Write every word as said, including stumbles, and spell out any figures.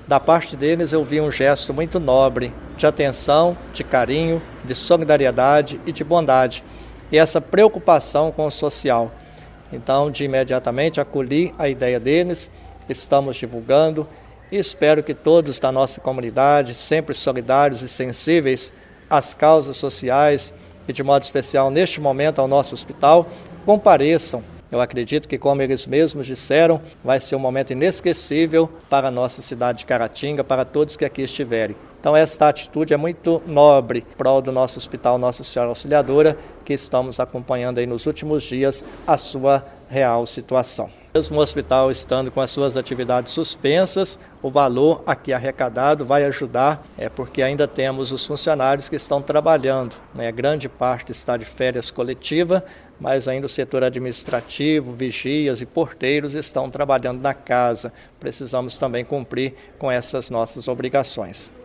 Da parte deles eu vi um gesto muito nobre, de atenção, de carinho, de solidariedade e de bondade. E essa preocupação com o social. Então, de imediatamente acolhi a ideia deles, estamos divulgando e espero que todos da nossa comunidade, sempre solidários e sensíveis às causas sociais e de modo especial neste momento ao nosso hospital, compareçam. Eu acredito que, como eles mesmos disseram, vai ser um momento inesquecível para a nossa cidade de Caratinga, para todos que aqui estiverem. Então esta atitude é muito nobre, em prol do nosso Hospital Nossa Senhora Auxiliadora, que estamos acompanhando aí nos últimos dias a sua real situação. Mesmo o hospital estando com as suas atividades suspensas, o valor aqui arrecadado vai ajudar, é porque ainda temos os funcionários que estão trabalhando, né? Grande parte está de férias coletiva, mas ainda o setor administrativo, vigias e porteiros estão trabalhando na casa. Precisamos também cumprir com essas nossas obrigações.